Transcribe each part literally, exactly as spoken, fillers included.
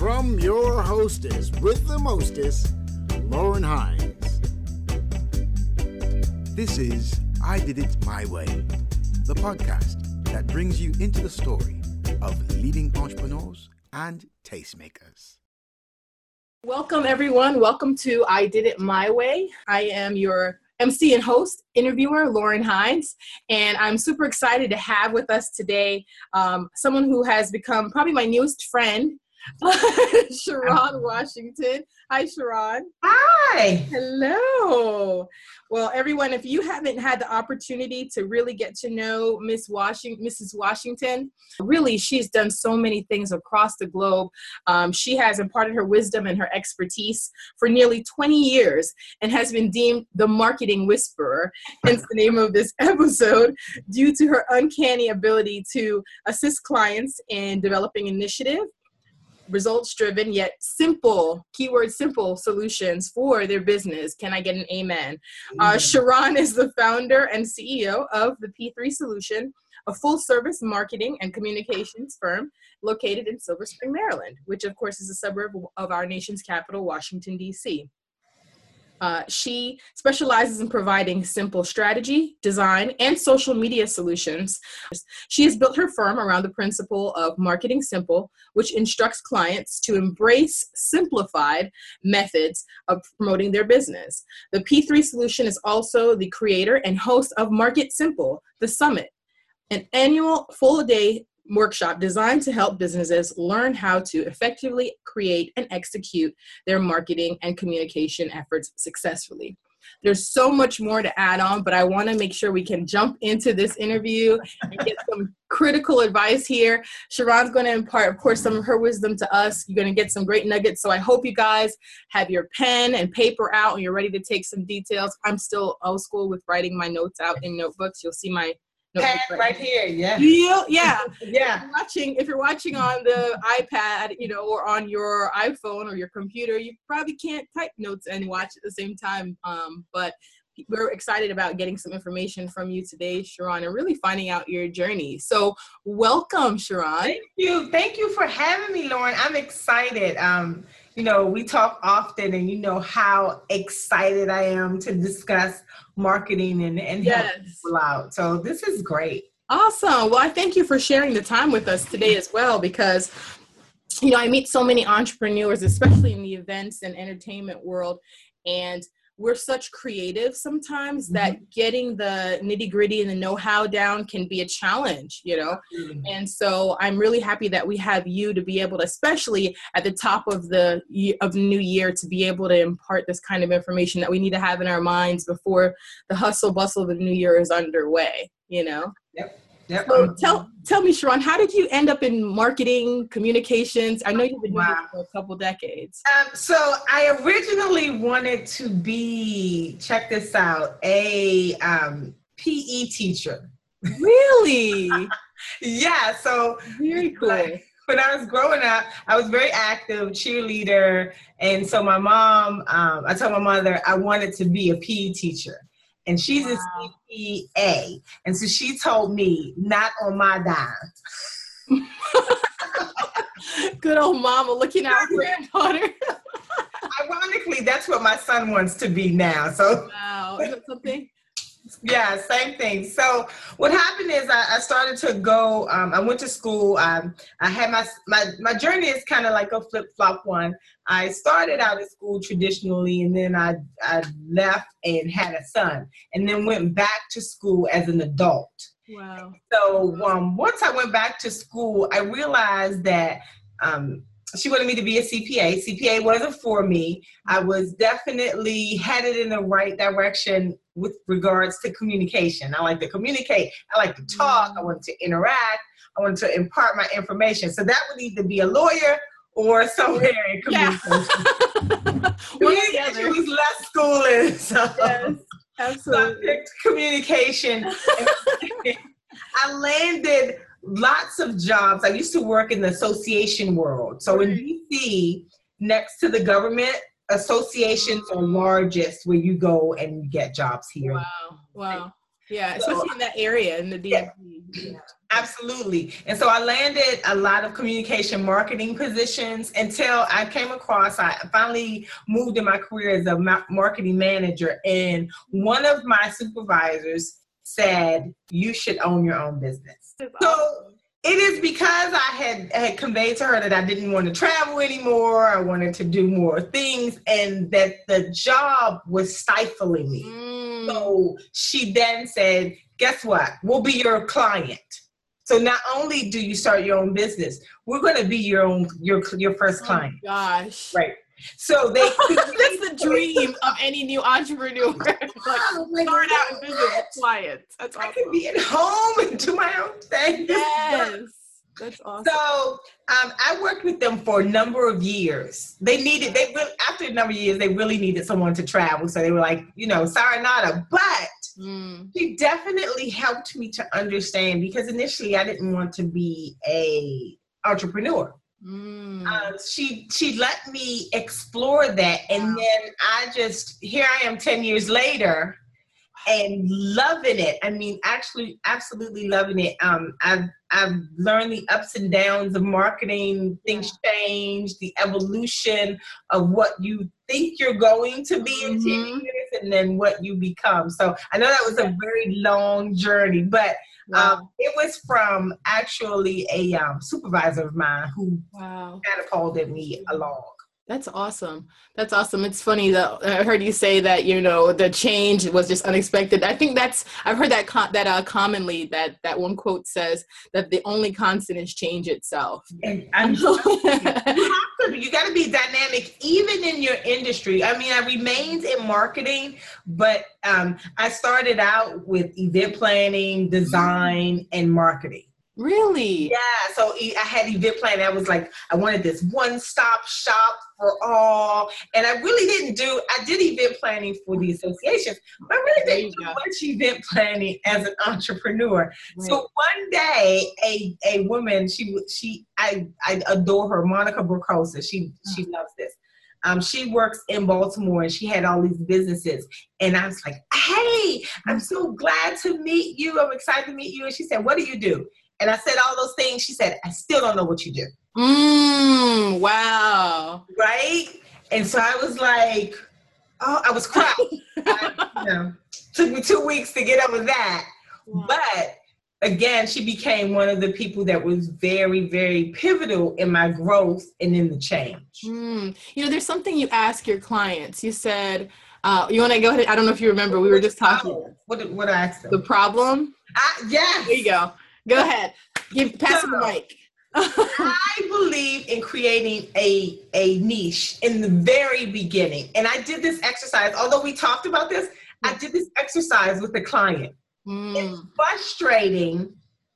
from your hostess with the mostest, Lauren Hines. This is I Did It My Way, the podcast that brings you into the story of leading entrepreneurs and tastemakers. Welcome, everyone. Welcome to I Did It My Way. I am your M C and host, interviewer, Lauren Hines, and I'm super excited to have with us today um, someone who has become probably my newest friend, Sharon Washington. Hi, Sharon. Hi. Hello. Well, everyone, if you haven't had the opportunity to really get to know Miss Washington, Missus Washington, really, she's done so many things across the globe. Um, she has imparted her wisdom and her expertise for nearly twenty years and has been deemed the marketing whisperer, hence the name of this episode, due to her uncanny ability to assist clients in developing initiative, results-driven yet simple, keyword simple solutions for their business. Can I get an amen? Uh, Sharon is the founder and C E O of the P three Solution, a full-service marketing and communications firm located in Silver Spring, Maryland, which of course is a suburb of our nation's capital, Washington, D C Uh, she specializes in providing simple strategy, design, and social media solutions. She has built her firm around the principle of marketing simple, which instructs clients to embrace simplified methods of promoting their business. The P three Solution is also the creator and host of Market Simple, the Summit, an annual full-day workshop designed to help businesses learn how to effectively create and execute their marketing and communication efforts successfully. There's so much more to add on, but I want to make sure we can jump into this interview and get some critical advice here. Sharon's going to impart, of course, some of her wisdom to us. You're going to get some great nuggets. So I hope you guys have your pen and paper out and you're ready to take some details. I'm still old school with writing my notes out in notebooks. You'll see my Pen right here, yeah. You, yeah. Yeah. If you're watching, if you're watching on the iPad, you know, or on your iPhone or your computer, you probably can't type notes and watch at the same time. Um, but we're excited about getting some information from you today, Sharon, and really finding out your journey. So welcome, Sharon. Thank you. Thank you for having me, Lauren. I'm excited. Um, you know, we talk often and you know how excited I am to discuss marketing and, and yes. help people out. So this is great. Awesome. Well, I thank you for sharing the time with us today as well, because, you know, I meet so many entrepreneurs, especially in the events and entertainment world, and we're such creatives sometimes mm-hmm. that getting the nitty gritty and the know-how down can be a challenge, you know? Mm-hmm. And so I'm really happy that we have you to be able to, especially at the top of the of the new year, to be able to impart this kind of information that we need to have in our minds before the hustle bustle of the new year is underway, you know? Yep. Yep. So tell tell me, Sharon, how did you end up in marketing, communications? I know you've been doing wow. this for a couple decades. Um, so I originally wanted to be, check this out, a um, P E teacher. Really? Yeah. So very cool. Like, when I was growing up, I was very active, cheerleader. And so my mom, um, I told my mother I wanted to be a P E teacher. And she's wow. a C P A. And so she told me, not on my dime. Good old mama looking out for your daughter. Ironically, that's what my son wants to be now. So wow. Is that something? Yeah, same thing. So what happened is I, I started to go, um, I went to school. Um, I had my, my, my journey is kind of like a flip-flop one. I started out at school traditionally, and then I, I left and had a son, and then went back to school as an adult. Wow. So um, once I went back to school, I realized that um, she wanted me to be a C P A. C P A wasn't for me. I was definitely headed in the right direction with regards to communication. I like to communicate. I like to talk. I wanted to interact. I wanted to impart my information. So that would either be a lawyer or somewhere in communication. Yeah. Communication was less schooling. So, yes, absolutely. So I picked communication. I landed lots of jobs. I used to work in the association world. So in D C, next to the government, associations are largest where you go and you get jobs here. Wow. Wow. Yeah, So, especially in that area in the D M V. Yeah. Absolutely. And so I landed a lot of communication marketing positions until I came across, I finally moved in my career as a marketing manager. And one of my supervisors said, you should own your own business. So it is because I had, had conveyed to her that I didn't want to travel anymore. I wanted to do more things and that the job was stifling me. Mm. So she then said, guess what? We'll be your client. So not only do you start your own business, we're going to be your own, your, your first client. Oh gosh. Right. So they, that's the dream of any new entrepreneur. Like, oh, start out in business with clients. That's awesome. I can be at home and do my own thing. Yes. That's awesome. So um, I worked with them for a number of years. They needed, they really, after a number of years, they really needed someone to travel. So they were like, you know, sayonara. But mm. she definitely helped me to understand, because initially I didn't want to be a entrepreneur. Mm. Um, she she let me explore that, and wow. then I just, here I am ten years later and loving it. I mean, actually, absolutely loving it. Um, I've I've learned the ups and downs of marketing. Things yeah. change, the evolution of what you think you're going to be in mm-hmm. ten years, and then what you become. So I know that was a very long journey, but wow. um, it was from actually a um, supervisor of mine who wow. catapulted me along. That's awesome. That's awesome. It's funny that I heard you say that, you know, the change was just unexpected. I think that's, I've heard that con- that uh, commonly, that that one quote says that the only constant is change itself. And I'm you have to, you got to be dynamic, even in your industry. I mean, I remained in marketing, but um, I started out with event planning, design, and marketing. Really? Yeah. So I had event planning. I was like, I wanted this one-stop shop for all. And I really didn't do, I did event planning for the associations, but I really didn't do much event planning as an entrepreneur. Right. So one day, a a woman, she, she I, I adore her, Monica Burkosa. She, she loves this. Um, she works in Baltimore, and she had all these businesses. And I was like, hey, I'm so glad to meet you. I'm excited to meet you. And she said, what do you do? And I said all those things. She said, I still don't know what you do. Mm, wow. Right? And so I was like, oh, I was crying. I, you know, took me two weeks to get over that. Wow. But again, she became one of the people that was very, very pivotal in my growth and in the change. Mm. You know, there's something you ask your clients. You said, uh, you want to go ahead? I don't know if you remember. We were just talking. What did, what did I ask them? The problem? I, yes. There you go. Go ahead. Give, pass so, the mic. I believe in creating a, a niche in the very beginning. And I did this exercise. Although we talked about this, I did this exercise with the client. Mm. It's frustrating.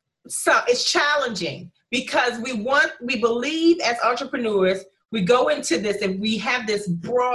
So it's challenging because we want, we believe as entrepreneurs, we go into this and we have this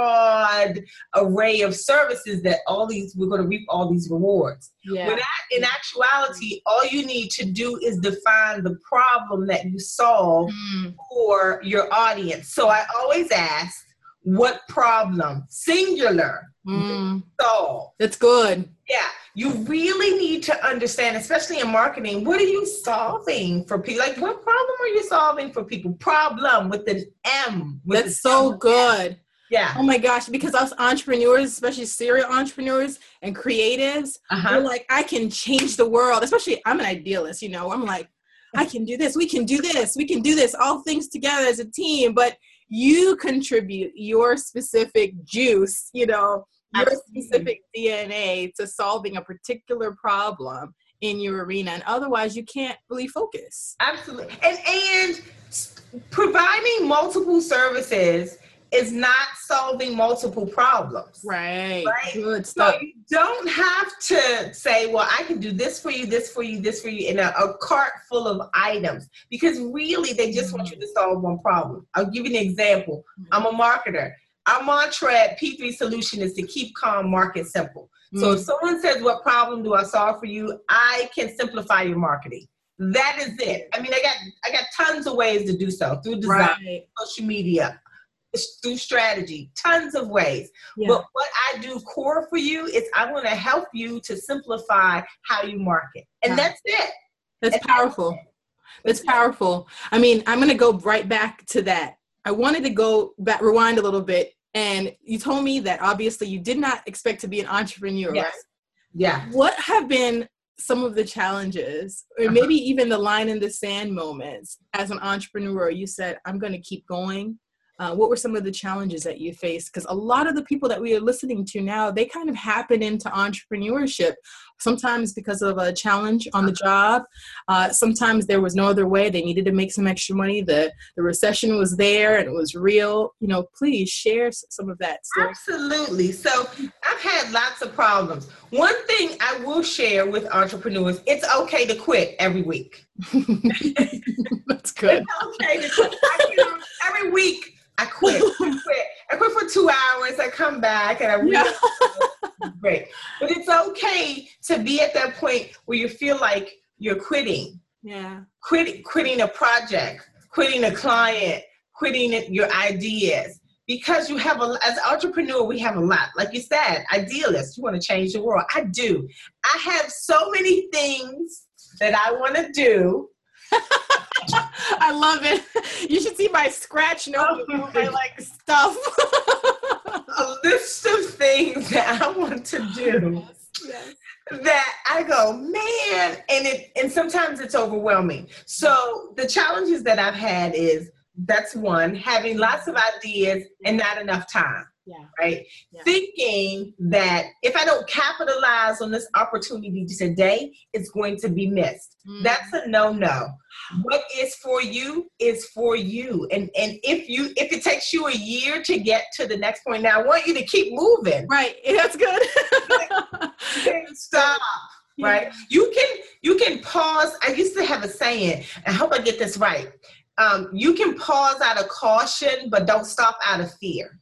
broad array of services that all these, we're going to reap all these rewards. Yeah. When I, in actuality, all you need to do is define the problem that you solve mm. for your audience. So I always ask, what problem, singular, mm. solve? That's good. Yeah. You really need to understand, especially in marketing, what are you solving for people? Like, what problem are you solving for people? Problem with an M. With That's so good. Yeah. Oh my gosh, because us entrepreneurs, especially serial entrepreneurs and creatives, uh-huh. we're like, I can change the world. Especially, I'm an idealist, you know. I'm like, I can do this. We can do this. We can do this. All things together as a team. But you contribute your specific juice, you know, your Absolutely. specific D N A to solving a particular problem in your arena. And otherwise, you can't really focus. Absolutely. And, and providing multiple services is not solving multiple problems. Right. Right. Good stuff. So you don't have to say, well, I can do this for you, this for you, this for you in a, a cart full of items, because really they just mm-hmm. want you to solve one problem. I'll give you an example. Mm-hmm. I'm a marketer. Our mantra at P three Solution is to keep calm, market simple. Mm-hmm. So if someone says, what problem do I solve for you? I can simplify your marketing. That is it. I mean, I got I got tons of ways to do so through design, right. social media, It's through strategy, tons of ways. Yeah. But what I do core for you is I want to help you to simplify how you market. And yeah. that's it. That's and powerful. That's, that's powerful. I mean, I'm going to go right back to that. I wanted to go back, rewind a little bit. And you told me that obviously you did not expect to be an entrepreneur, yes. right? Yeah. What have been some of the challenges, or uh-huh. maybe even the line in the sand moments as an entrepreneur? You said, I'm going to keep going. Uh, what were some of the challenges that you faced? Because a lot of the people that we are listening to now, they kind of happen into entrepreneurship, sometimes because of a challenge on the job. Uh, sometimes there was no other way. They needed to make some extra money. The, the recession was there and it was real. You know, please share some of that story. Absolutely. So I've had lots of problems. One thing I will share with entrepreneurs, it's okay to quit every week. That's good. It's okay to quit. I, you know, every week. I quit. I quit. I quit for two hours. I come back and I really yeah. great. But it's okay to be at that point where you feel like you're quitting. Yeah. Quitting, quitting a project, quitting a client, quitting your ideas. Because you have a, as an entrepreneur, we have a lot. Like you said, idealists, you want to change the world. I do. I have so many things that I want to do. I love it. You should see my scratch note, oh, my like stuff. A list of things that I want to do. Yes, yes. That I go, man, and it and sometimes it's overwhelming. So the challenges that I've had is that's one, having lots of ideas and not enough time. Yeah. Right. Yeah. Thinking that if I don't capitalize on this opportunity today, it's going to be missed. Mm. That's a no-no. What is for you is for you. And and if you if it takes you a year to get to the next point, now I want you to keep moving. Right. That's good. You can't stop. Yeah. Right. You can you can pause. I used to have a saying, I hope I get this right. Um, you can pause out of caution, but don't stop out of fear.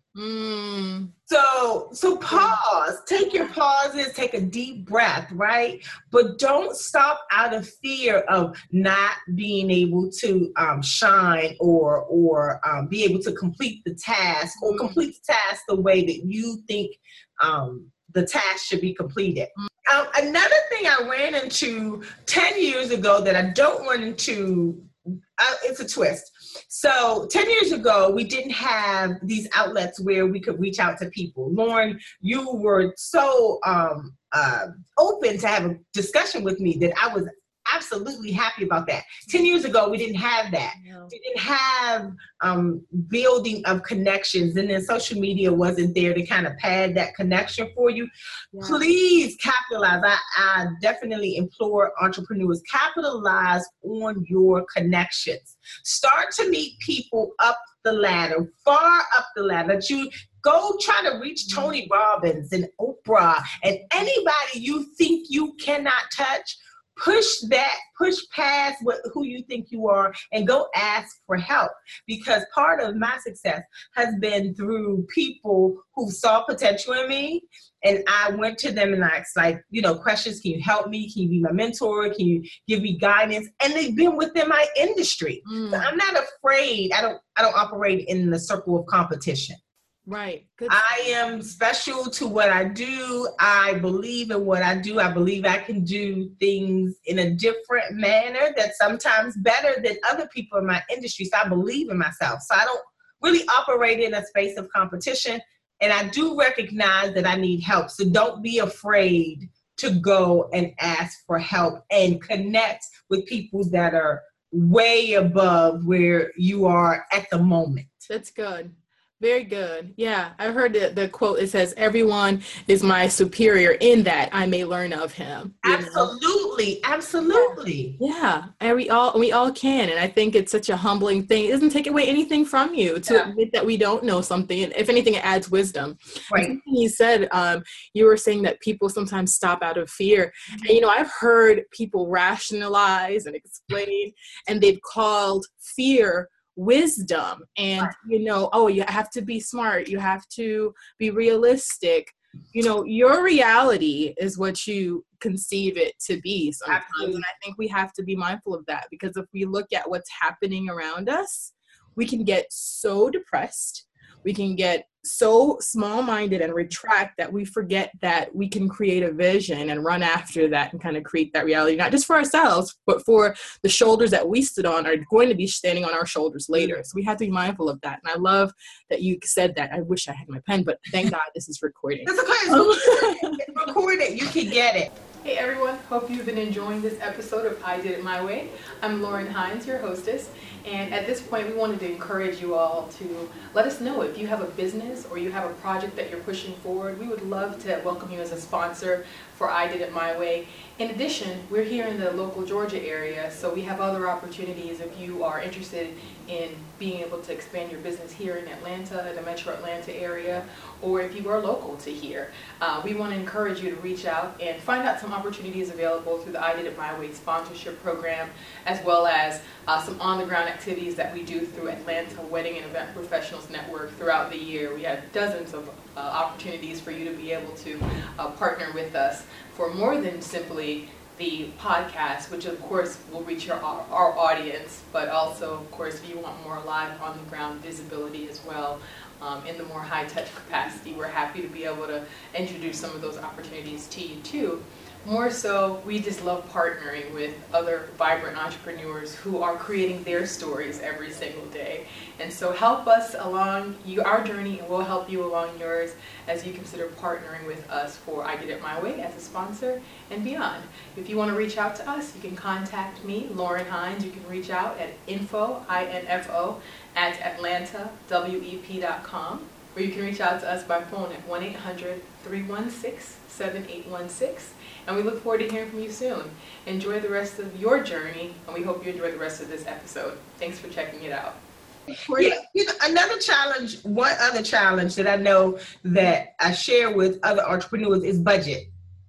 Mm. So, so pause, take your pauses, take a deep breath, right? But don't stop out of fear of not being able to um, shine or, or um, be able to complete the task or complete the task the way that you think um, the task should be completed. Um, another thing I ran into ten years ago that I don't run into, uh, it's a twist. So ten years ago, we didn't have these outlets where we could reach out to people. Lauren, you were so um, uh, open to have a discussion with me that I was absolutely happy about that. ten years ago, we didn't have that. No. We didn't have um, building of connections, and then social media wasn't there to kind of pad that connection for you. Yeah. Please capitalize. I, I definitely implore entrepreneurs, capitalize on your connections. Start to meet people up the ladder, far up the ladder. That you go try to reach Tony Robbins and Oprah and anybody you think you cannot touch. Push that, push past what, who you think you are and go ask for help, because part of my success has been through people who saw potential in me, and I went to them and asked, like, you know, questions. Can you help me? Can you be my mentor? Can you give me guidance? And they've been within my industry. Mm. So I'm not afraid. I don't, I don't operate in the circle of competition. Right. Good. I am special to what I do. I believe in what I do. I believe I can do things in a different manner that's sometimes better than other people in my industry. So I believe in myself. So I don't really operate in a space of competition. And I do recognize that I need help. So don't be afraid to go and ask for help and connect with people that are way above where you are at the moment. That's good. Very good. Yeah, I heard the, the quote. It says, everyone is my superior in that I may learn of him. Absolutely. Know? Absolutely. Yeah. And we all, we all can. And I think it's such a humbling thing. It doesn't take away anything from you to yeah. admit that we don't know something. And if anything, it adds wisdom. Right. Something you said, um, you were saying that people sometimes stop out of fear. Mm-hmm. And, you know, I've heard people rationalize and explain, and they've called fear wisdom. And, you know, oh, you have to be smart. You have to be realistic. You know, your reality is what you conceive it to be sometimes. Absolutely. And I think we have to be mindful of that, because if we look at what's happening around us, we can get so depressed. we can get so small-minded and retract that we forget that we can create a vision and run after that and kind of create that reality, not just for ourselves, but for the shoulders that we stood on are going to be standing on our shoulders later. So we have to be mindful of that. And I love that you said that. I wish I had my pen, but thank God this is recording. It's okay. It's recorded. You can get it. Hey everyone, hope you've been enjoying this episode of I Did It My Way. I'm Lauren Hines, your hostess, and at this point we wanted to encourage you all to let us know if you have a business or you have a project that you're pushing forward. We would love to welcome you as a sponsor for I Did It My Way. In addition, we're here in the local Georgia area, so we have other opportunities if you are interested in being able to expand your business here in Atlanta, the metro Atlanta area, or if you are local to here. Uh, we want to encourage you to reach out and find out some opportunities available through the I Did It My Way sponsorship program, as well as uh, some on-the-ground activities that we do through Atlanta Wedding and Event Professionals Network throughout the year. We have dozens of uh, opportunities for you to be able to uh, partner with us for more than simply the podcast, which of course will reach your, our, our audience, but also of course if you want more live on the ground visibility as well, um, in the more high touch capacity, we're happy to be able to introduce some of those opportunities to you too. More so, we just love partnering with other vibrant entrepreneurs who are creating their stories every single day. And so help us along you, our journey, and we'll help you along yours as you consider partnering with us for I Did It My Way as a sponsor and beyond. If you want to reach out to us, you can contact me, Lauren Hines. You can reach out at info, I N F O, at atlanta wep dot com, or you can reach out to us by phone at one eight hundred, three one six, seven eight one six. And we look forward to hearing from you soon. Enjoy the rest of your journey, and we hope you enjoy the rest of this episode. Thanks for checking it out. Yeah, you know, another challenge, one other challenge that I know that I share with other entrepreneurs is budget.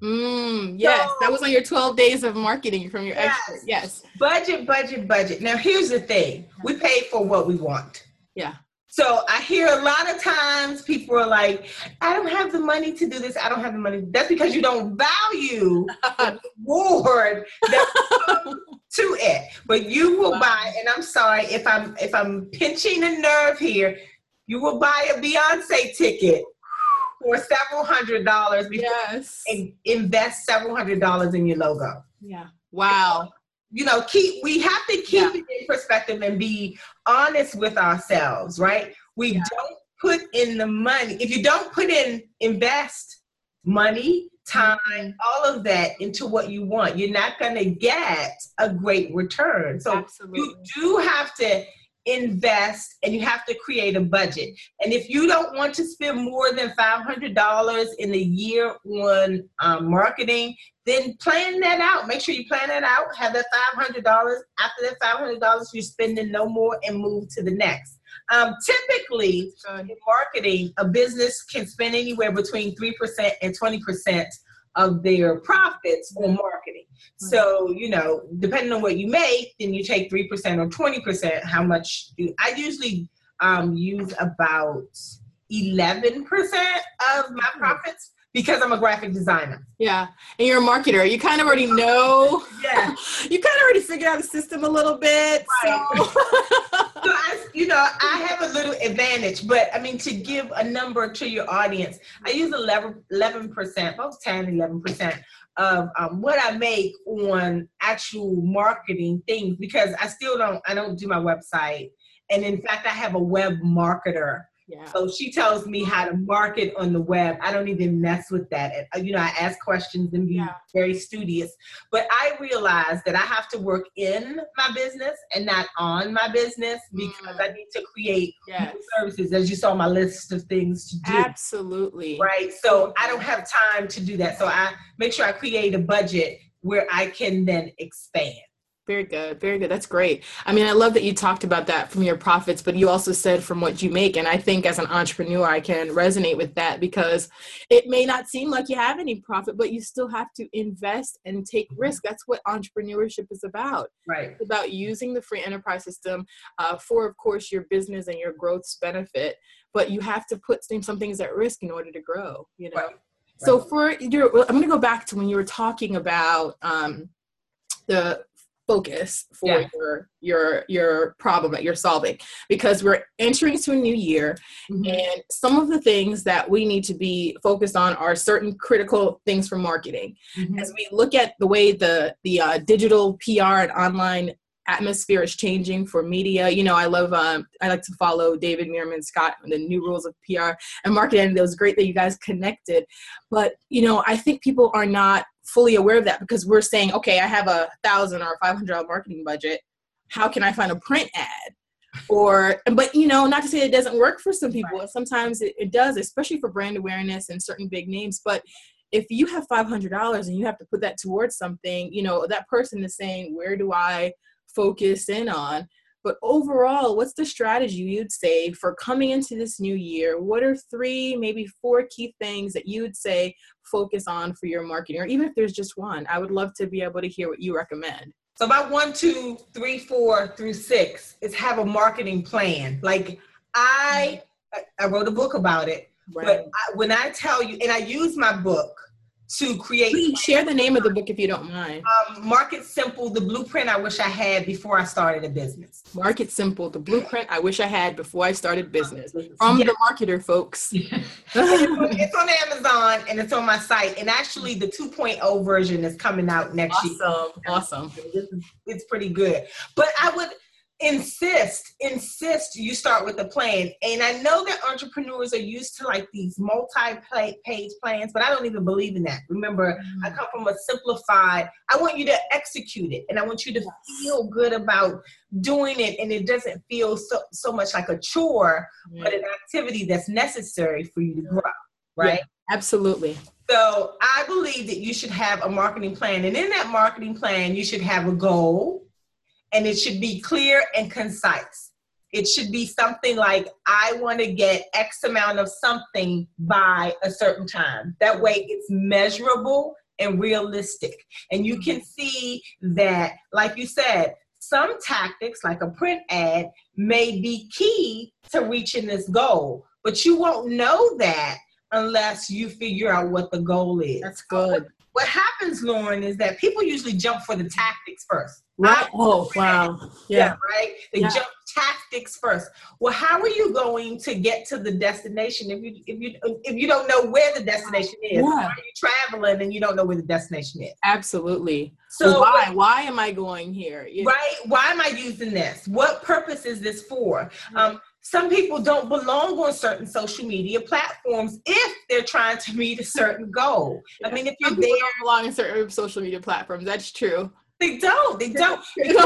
Mm, yes, so, that was on your twelve days of marketing from your yes, expert. Yes. Budget, budget, budget. Now, here's the thing. We pay for what we want. Yeah. So I hear a lot of times people are like, I don't have the money to do this. I don't have the money. That's because you don't value the reward that comes to it. But you will buy, and I'm sorry if I'm if I'm pinching a nerve here, you will buy a Beyonce ticket for several hundred dollars before yes. and invest several hundred dollars in your logo. Yeah. Wow. You know, keep we have to keep yeah. it in perspective and be honest with ourselves, right? We yeah. don't put in the money. If you don't put in, invest money, time, mm-hmm. all of that into what you want, you're not going to get a great return. So Absolutely. You do have to invest, and you have to create a budget. And if you don't want to spend more than five hundred dollars in a year on um, marketing, then plan that out. Make sure you plan that out. Have that five hundred dollars. After that five hundred dollars, you're spending no more and move to the next. Um, typically, in marketing, a business can spend anywhere between three percent and twenty percent of their profits on marketing. So, you know, depending on what you make, then you take three percent or twenty percent, how much you, I usually um, use about eleven percent of my profits because I'm a graphic designer. Yeah. And you're a marketer. You kind of already know. Yeah. You kind of already figured out the system a little bit. Right. So. So I, you know, I have a little advantage, but I mean, to give a number to your audience, I use eleven percent, about ten, eleven percent of um, what I make on actual marketing things, because I still don't, I don't do my website. And in fact, I have a web marketer. Yeah. So she tells me how to market on the web. I don't even mess with that. And, you know, I ask questions and be yeah. very studious. But I realize that I have to work in my business and not on my business, because mm. I need to create yes. new services, as you saw my list of things to do. Absolutely. Right. So I don't have time to do that. So I make sure I create a budget where I can then expand. Very good. Very good. That's great. I mean, I love that you talked about that from your profits, but you also said from what you make. And I think as an entrepreneur, I can resonate with that, because it may not seem like you have any profit, but you still have to invest and take risk. That's what entrepreneurship is about. Right. It's about using the free enterprise system uh, for, of course, your business and your growth's benefit, but you have to put some things at risk in order to grow, you know? Right. Right. So for your, I'm going to go back to when you were talking about um, the focus for Yeah. your your your problem that you're solving, because we're entering into a new year. Mhm. And some of the things that we need to be focused on are certain critical things for marketing. Mhm. As we look at the way the the uh, digital P R and online atmosphere is changing for media, you know, I love um, I like to follow David Meerman Scott and the New Rules of P R and Marketing. It was great that you guys connected, but you know, I think people are not fully aware of that, because we're saying, okay, I have a thousand or five hundred dollar marketing budget. How can I find a print ad? Or, but you know, not to say it doesn't work for some people. Right. Sometimes it, it does, especially for brand awareness and certain big names. But if you have five hundred dollars and you have to put that towards something, you know, that person is saying, where do I focus in on? But overall, what's the strategy you'd say for coming into this new year? What are three, maybe four key things that you would say focus on for your marketing? Or even if there's just one, I would love to be able to hear what you recommend. So about one, two, three, four through six is have a marketing plan. Like I, I wrote a book about it, Right. but I, when I tell you, and I use my book to create. Please share the name of the book if you don't mind. Um, Market Simple, the blueprint I wish I had before I started a business. Market Simple, the blueprint I wish I had before I started business. From Yeah. the marketer, folks. It's on Amazon and it's on my site. And actually the two point oh version is coming out next year. Awesome. Awesome. It's pretty good. But I would insist, insist you start with a plan. And I know that entrepreneurs are used to like these multi-page plans, but I don't even believe in that. Remember, I come from a simplified, I want you to execute it. And I want you to feel good about doing it. And it doesn't feel so, so much like a chore, Yeah. but an activity that's necessary for you to grow, right? Yeah, absolutely. So I believe that you should have a marketing plan. And in that marketing plan, you should have a goal. And it should be clear and concise. It should be something like, I want to get X amount of something by a certain time. That way it's measurable and realistic. And you can see that, like you said, some tactics like a print ad may be key to reaching this goal, but you won't know that unless you figure out what the goal is. That's good. What happens, Lauren, is that people usually jump for the tactics first. Right. Oh, wow. Yeah, Yeah. right? They Yeah. jump tactics first. Well, how are you going to get to the destination if you if you if you don't know where the destination is? Yeah. Why are you traveling and you don't know where the destination is? Absolutely. So So why? Why am I going here? You- right? Why am I using this? What purpose is this for? Um, some people don't belong on certain social media platforms if they're trying to meet a certain goal. I mean, if you're Some people there, don't belong in certain social media platforms. That's true. they don't. They don't.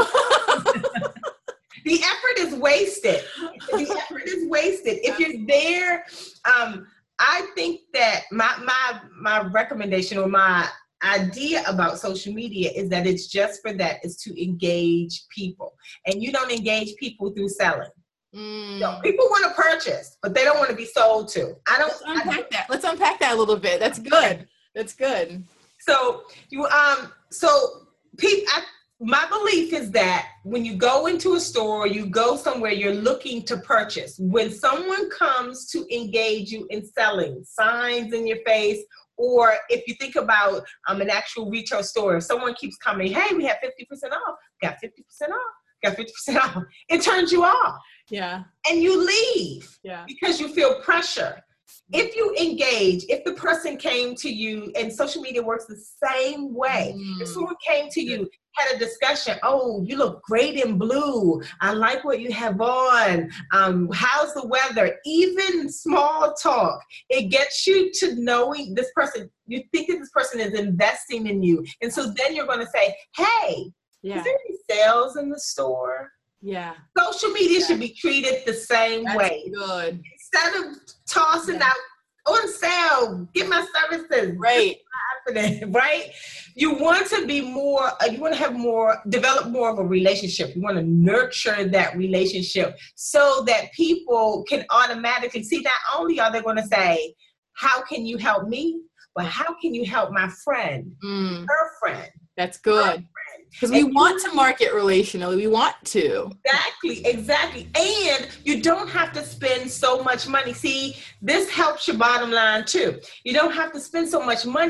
The effort is wasted. The effort is wasted. If you're there, um, I think that my my my recommendation or my idea about social media is that it's just for that, is to engage people. And you don't engage people through selling. Mm. No, people want to purchase, but they don't want to be sold to. I don't. Let's I don't unpack that. Let's unpack that a little bit. That's good. That's good. So you um so people, my belief is that when you go into a store, you go somewhere, you're looking to purchase. When someone comes to engage you in selling, signs in your face, or if you think about um an actual retail store, if someone keeps coming, hey, we have fifty percent off, got fifty percent off, got fifty percent off, it turns you off. Yeah. And you leave Yeah. because you feel pressure. If you engage, if the person came to you, and social media works the same way. Mm. If someone came to you, had a discussion, oh, you look great in blue. I like what you have on. Um, how's the weather? Even small talk, it gets you to knowing this person. You think that this person is investing in you. And so then you're going to say, hey, Yeah. is there any sales in the store? Yeah. Social media Yeah. should be treated the same That's way. good. Instead of tossing Yeah. out on sale, get my services, Right. happening, right? You want to be more, uh, you want to have more, develop more of a relationship. You want to nurture that relationship so that people can automatically see, not only are they going to say, how can you help me? But how can you help my friend, Mm. her friend? That's good. Because we want to market relationally. We want to. Exactly, exactly. And you don't have to spend so much money. See, this helps your bottom line too. You don't have to spend so much money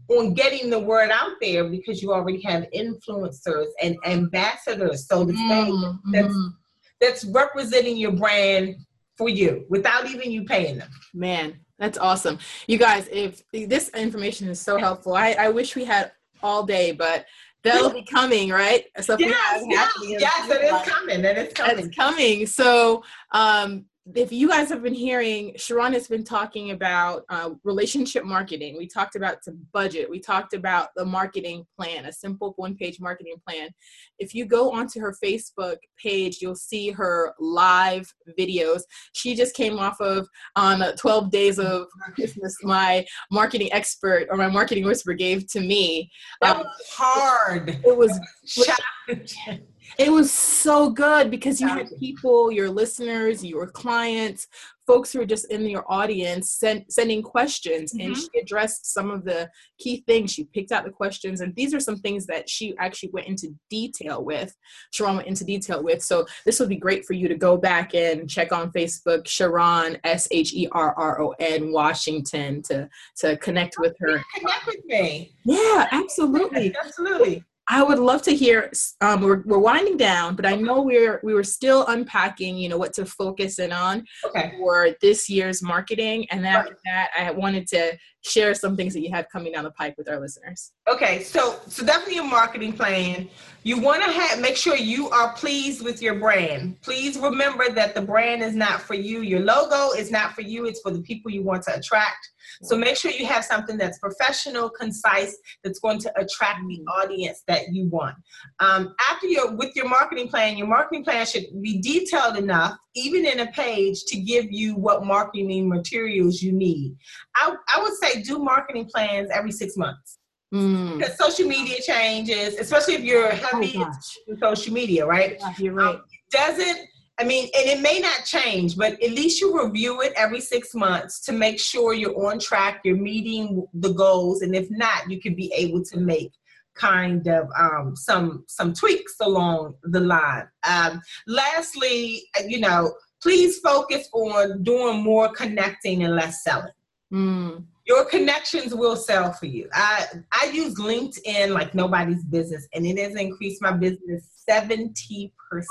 on getting the word out there because you already have influencers and ambassadors, so to say, Mm-hmm. that's, that's representing your brand for you without even you paying them. Man, that's awesome. You guys, if this information is so helpful, I, I wish we had all day, but that'll be coming, right? So yes, yes, yes, it is coming. It is coming. It's coming. So um, if you guys have been hearing, Sharon has been talking about uh, relationship marketing. We talked about the budget. We talked about the marketing plan, a simple one-page marketing plan. If you go onto her Facebook page, you'll see her live videos. She just came off of on um, twelve days of Christmas, my marketing expert or my marketing whisperer gave to me. That um, was hard. It was challenging. It was so good because you had people, your listeners, your clients, folks who are just in your audience send, sending questions. Mm-hmm. And she addressed some of the key things. She picked out the questions. And these are some things that she actually went into detail with. Sharon went into detail with. So this would be great for you to go back and check on Facebook, Sharon, S H E R R O N, Washington, to, to connect with her. Connect with me. Yeah, absolutely. Absolutely. I would love to hear, um, we're, we're winding down, but I know we're, we were still unpacking, you know, what to focus in on okay. for this year's marketing. And then after that, I wanted to share some things that you have coming down the pipe with our listeners. Okay. So, so definitely a marketing plan. You want to have, make sure you are pleased with your brand. Please remember that the brand is not for you. Your logo is not for you. It's for the people you want to attract. So make sure you have something that's professional, concise, that's going to attract the audience that you want. Um, after you're with your marketing plan, your marketing plan should be detailed enough, even in a page, to give you what marketing materials you need. I, I would say do marketing plans every six months. Mm. Because social media changes, especially if you're heavy oh, in social media, right? Yeah, you're right. Um, it doesn't I mean, and it may not change, but at least you review it every six months to make sure you're on track, you're meeting the goals. And if not, you can be able to make kind of um, some some tweaks along the line. Um, lastly, you know, please focus on doing more connecting and less selling. Mm. Your connections will sell for you. I, I use LinkedIn like nobody's business, and it has increased my business seventy percent.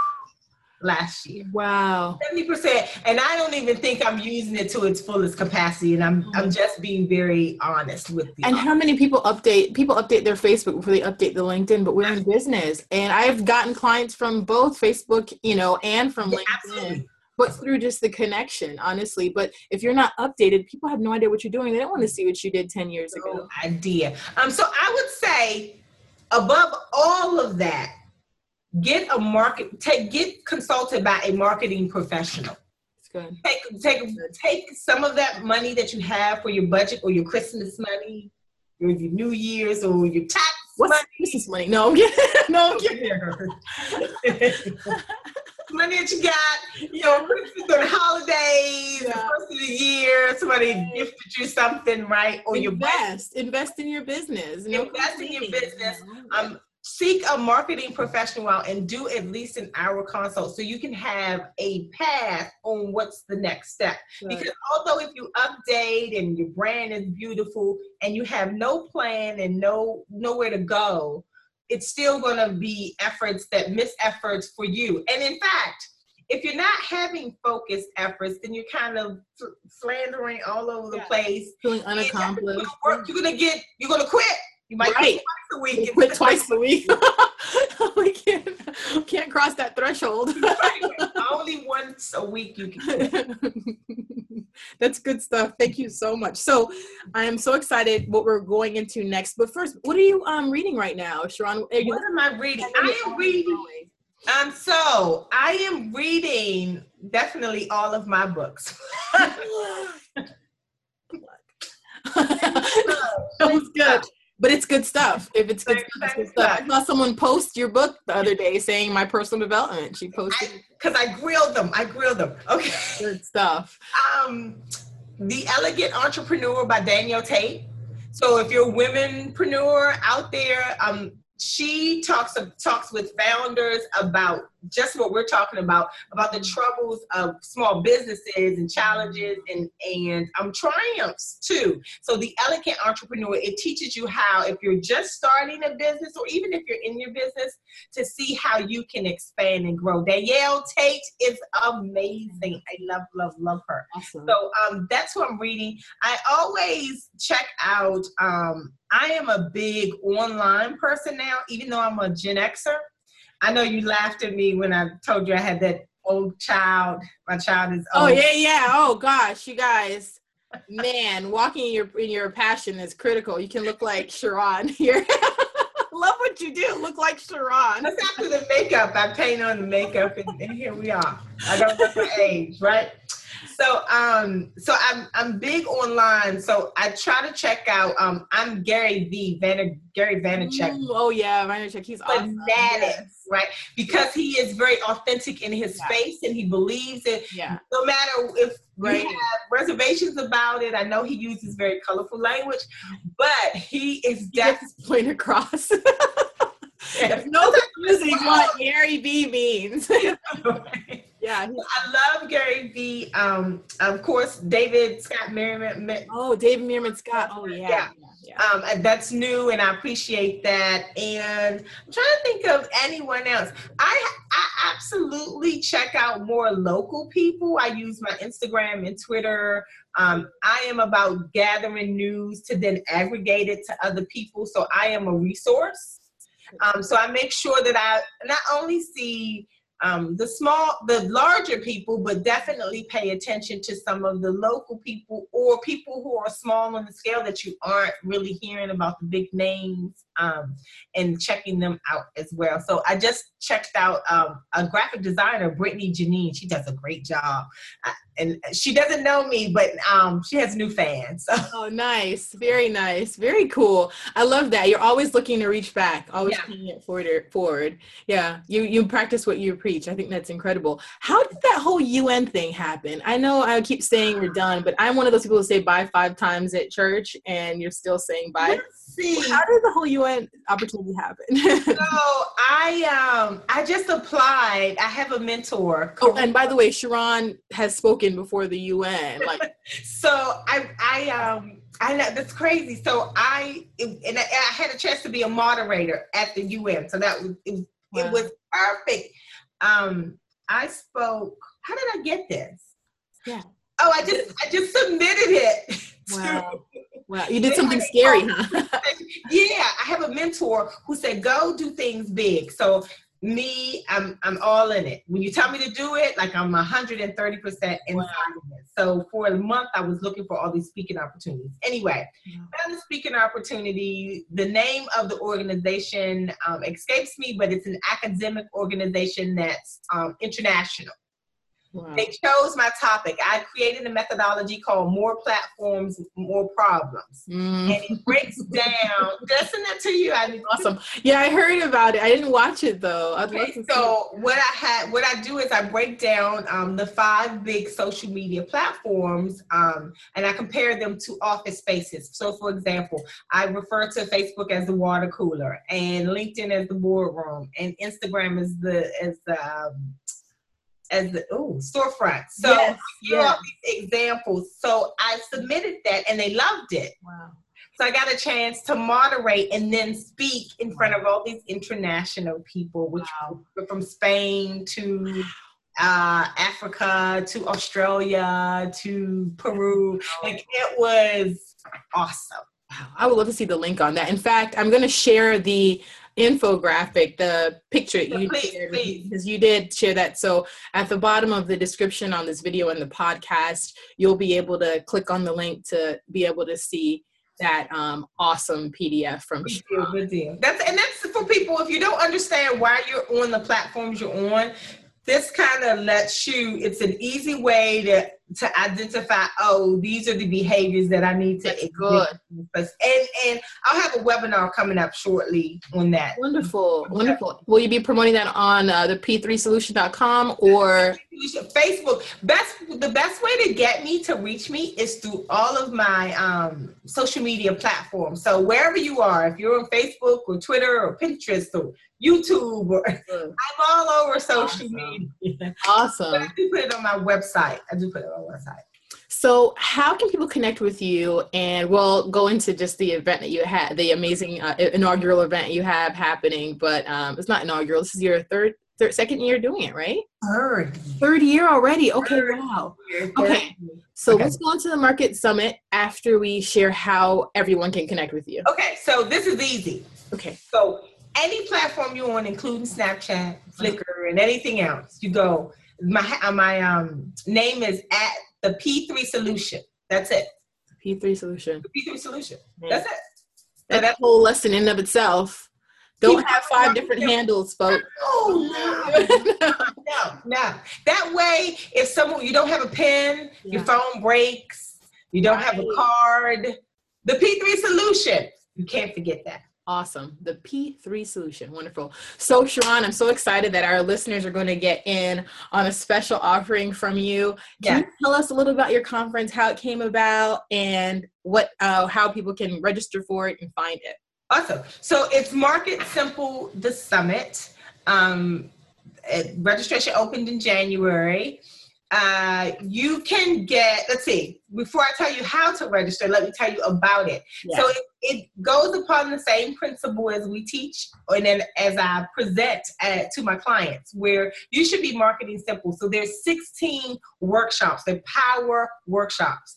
Last year. Wow. seventy percent. And I don't even think I'm using it to its fullest capacity. And I'm mm-hmm. I'm just being very honest with you. And how many people update, people update their Facebook before they update the LinkedIn, but we're in business. And I've gotten clients from both Facebook, you know, and from yeah, LinkedIn. Absolutely. But through just the connection, honestly. But if you're not updated, people have no idea what you're doing. They don't want to see what you did ten years no ago. idea. Um, so I would say above all of that, Get a market, take, get consulted by a marketing professional. That's good. Take, take, take some of that money that you have for your budget or your Christmas money, or your New Year's, or your tax What's money. Christmas money? No, I'm kidding. No, I'm kidding. Money that you got, you know, during the holidays, yeah. the first of the year, somebody right. gifted you something, right? Or invest, your invest in your business. No invest in your business. Um. Seek a marketing professional out and do at least an hour consult so you can have a path on what's the next step. Right. Because although if you update and your brand is beautiful and you have no plan and no nowhere to go, it's still going to be efforts that miss efforts for you. And in fact, if you're not having focused efforts, then you're kind of slandering all over the yeah. place. Feeling unaccomplished. Work, you're going to get, you're going to quit. You might right. quit twice a week. You quit twice a week. We can't, can't cross that threshold. Only once a week you can quit. That's good stuff. Thank you so much. So I am so excited what we're going into next. But first, what are you um, reading right now, Sharon? What you, am I reading? I am reading. Um, so I am reading definitely all of my books. That was good. But it's good stuff. If it's good, stuff, it's good stuff. I saw someone post your book the other day saying my personal development. She posted because I, I grilled them. I grilled them. Okay. Good stuff. Um, The Elegant Entrepreneur by Danielle Tate. So if you're a womenpreneur out there, um, she talks talks with founders about just what we're talking about, about the troubles of small businesses and challenges and, and um, triumphs too. So the Elegant Entrepreneur, it teaches you how, if you're just starting a business or even if you're in your business, to see how you can expand and grow. Danielle Tate is amazing. I love, love, love her. Awesome. So um, that's what I'm reading. I always check out, um, I am a big online person now, even though I'm a Gen Xer. I know you laughed at me when I told you I had that old child. My child is old. Oh, yeah, yeah. Oh, gosh, you guys. Man, walking in your in your passion is critical. You can look like Sharon here. Love what you do. Look like Sharon. That's after the makeup. I paint on the makeup, and, and here we are. I don't look my age, right? So, um, so I'm I'm big online. So I try to check out. Um, I'm Gary V. Vanner, Gary Vaynerchuk. Mm, oh yeah, Vaynerchuk. He's awesome. Yes. Right, because he is very authentic in his yeah. space, and he believes it. Yeah. No matter if right. you have reservations about it, I know he uses very colorful language, but he is definitely point across. If no confusing what Gary V means. Right. Yeah, I love Gary V. Um, of course, David Scott Merriman. Oh, David Meerman Scott. Oh, yeah. Yeah. yeah. Um, that's new, and I appreciate that. And I'm trying to think of anyone else. I I absolutely check out more local people. I use my Instagram and Twitter. Um, I am about gathering news to then aggregate it to other people. So I am a resource. Um, so I make sure that I not only see Um, the small, the larger people, but definitely pay attention to some of the local people or people who are small on the scale that you aren't really hearing about the big names, um, and checking them out as well. So I just checked out um, a graphic designer, Brittany Janine. She does a great job. I, and she doesn't know me, but um, she has new fans. So. Oh, nice. Very nice. Very cool. I love that. You're always looking to reach back, always Yeah. paying it forward, forward. Yeah. You, you practice what you preach. I think that's incredible. How did that whole U N thing happen? I know I keep saying we're done, but I'm one of those people who say bye five times at church and you're still saying bye. Let's see. How did the whole U N opportunity happen? So I um I just applied. I have a mentor. Oh, and by the way, Sharon has spoken before the U N. Like, so I I um I know that's crazy. So I and I, I had a chance to be a moderator at the U N. So that was it, wow. it was perfect. Um, I spoke. How did I get this? Yeah. Oh, I just I just submitted it. Wow. Wow. You did something scary, huh? Yeah, I have a mentor who said, go do things big. So me, I'm I'm all in it. When you tell me to do it, like I'm one hundred thirty percent inside wow. of it. So for a month, I was looking for all these speaking opportunities. Anyway, yeah. found the speaking opportunity. The name of the organization um, escapes me, but it's an academic organization that's um, international. Wow. They chose my topic. I created a methodology called More Platforms, More Problems. Mm. And it breaks down. Did I send that to you? I mean, awesome. Yeah, I heard about it. I didn't watch it though. I'd okay, so what I had, what I do is I break down um, the five big social media platforms, um, and I compare them to office spaces. So, for example, I refer to Facebook as the water cooler, and LinkedIn as the boardroom, and Instagram as the as the um, as the ooh, storefront. So yes, here yes. are these examples. So I submitted that and they loved it. Wow. So I got a chance to moderate and then speak in front of all these international people, which wow. were from Spain to uh, Africa to Australia to Peru. Like it was awesome. Wow. I would love to see the link on that. In fact, I'm going to share the infographic, the picture So you please, shared, please. because you did share that. So at the bottom of the description on this video and the podcast, you'll be able to click on the link to be able to see that um, awesome P D F from Good deal, good deal. That's and that's for people, if you don't understand why you're on the platforms you're on, this kind of lets you, it's an easy way to to identify, oh, these are the behaviors that I need to That's good. And and I'll have a webinar coming up shortly on that. Wonderful, wonderful. Will you be promoting that on uh, the P three solution dot com or Facebook? Best the best way to get me to reach me is through all of my um, social media platforms. So wherever you are, if you're on Facebook or Twitter or Pinterest or YouTube, or I'm all over social awesome. media. Awesome. But I do put it on my website. I do put it on my website. So how can people connect with you? And we'll go into just the event that you had, the amazing uh, inaugural event you have happening, but um, it's not inaugural. This is your third, third, second year doing it, right? Third. Third year already. Okay, Third wow. year. Okay, so okay. let's go into the Market Summit after we share how everyone can connect with you. Okay, so this is easy. Okay. So any platform you want, including Snapchat, Flickr, and anything else, you go, my, my um, name is at the P three Solution. That's it. P three Solution. The P three Solution. Yeah. That's it. That's so that's a whole lesson in of itself. Don't Keep have five different handles, folks. Oh, no. no, no. That way, if someone, you don't have a pen, yeah. your phone breaks, you don't right. have a card, the P three Solution, you can't forget that. Awesome. The P three Solution. Wonderful. So, Sharon, I'm so excited that our listeners are going to get in on a special offering from you. Can yeah. you tell us a little about your conference, how it came about, and what, uh, how people can register for it and find it? Awesome. So it's Market Simple, the Summit. Um, it, registration opened in January. Uh, you can get, let's see, before I tell you how to register, let me tell you about it. Yeah. So it, it goes upon the same principle as we teach and then as I present uh, to my clients, where you should be marketing simple. So there's sixteen workshops, they're power workshops.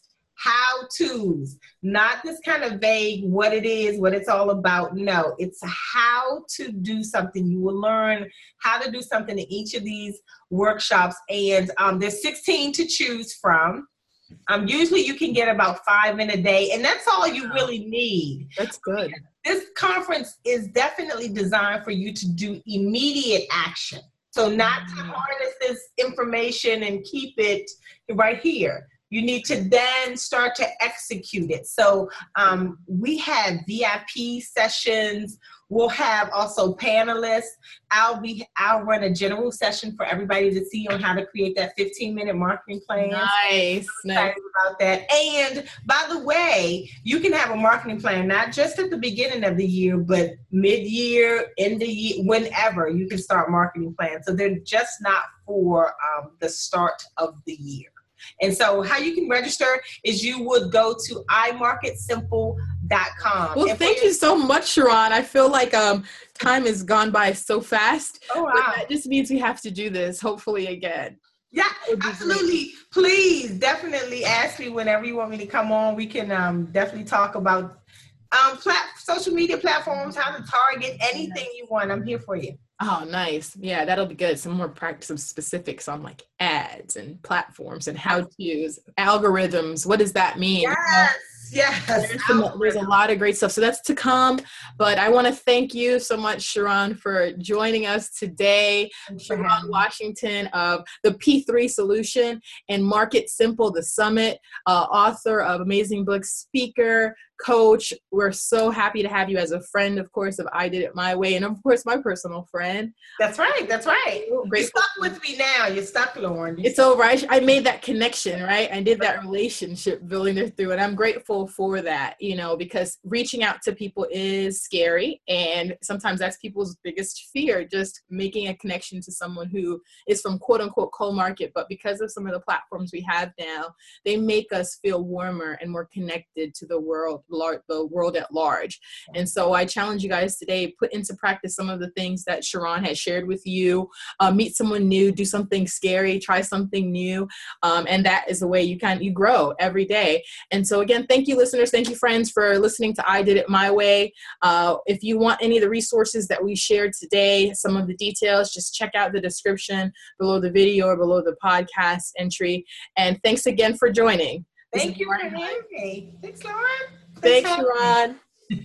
How-tos, not this kind of vague what it is, what it's all about. No, it's how to do something. You will learn how to do something in each of these workshops, and um, there's sixteen to choose from. Um, usually you can get about five in a day, and that's all you really need. That's good. This conference is definitely designed for you to do immediate action. So not to harness this information and keep it right here. You need to then start to execute it. So um, we have V I P sessions. We'll have also panelists. I'll be I'll run a general session for everybody to see on how to create that fifteen minute marketing plan. Nice. I'm excited about that. And by the way, you can have a marketing plan not just at the beginning of the year, but mid-year, end of year, whenever you can start marketing plans. So they're just not for um, the start of the year. And so how you can register is you would go to i market simple dot com. Well, and thank you so much, Sharon. I feel like um, time has gone by so fast. Oh, wow. But that just means we have to do this, hopefully, again. Yeah, absolutely. Great. Please, definitely ask me whenever you want me to come on. We can um, definitely talk about um, plat- social media platforms, how to target anything you want. I'm here for you. Oh, nice. Yeah, that'll be good. Some more practice, some specifics on like ads and platforms and how to use algorithms. What does that mean? Yes, yes. There's, some, there's a lot of great stuff. So that's to come. But I want to thank you so much, Sharon, for joining us today. Sharon Washington of the P three Solution and Market Simple, the Summit, uh, author of amazing books, speaker, coach. We're so happy to have you as a friend, of course, of I Did It My Way, and of course, my personal friend. That's right. That's right. You're stuck with me now. You're stuck, Lauren. You're it's over. I, I made that connection, right? I did that relationship building there through, and I'm grateful for that, you know, because reaching out to people is scary, and sometimes that's people's biggest fear, just making a connection to someone who is from quote unquote cold market, but because of some of the platforms we have now, they make us feel warmer and more connected to the world. the world at large. And so I challenge you guys today, put into practice some of the things that Sharon has shared with you, uh, meet someone new, do something scary, try something new. Um, and that is the way you can, you grow every day. And so again, thank you listeners. Thank you friends for listening to I Did It My Way. Uh, if you want any of the resources that we shared today, some of the details, just check out the description below the video or below the podcast entry. And thanks again for joining. Thank you for having me. Thanks, Lauren. Thanks, Sharon.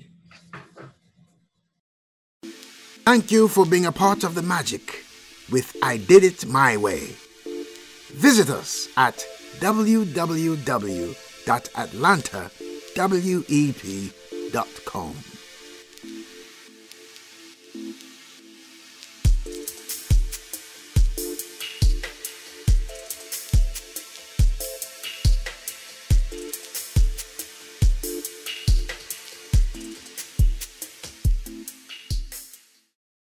Thank you for being a part of the magic with I Did It My Way. Visit us at w w w dot atlanta wep dot com.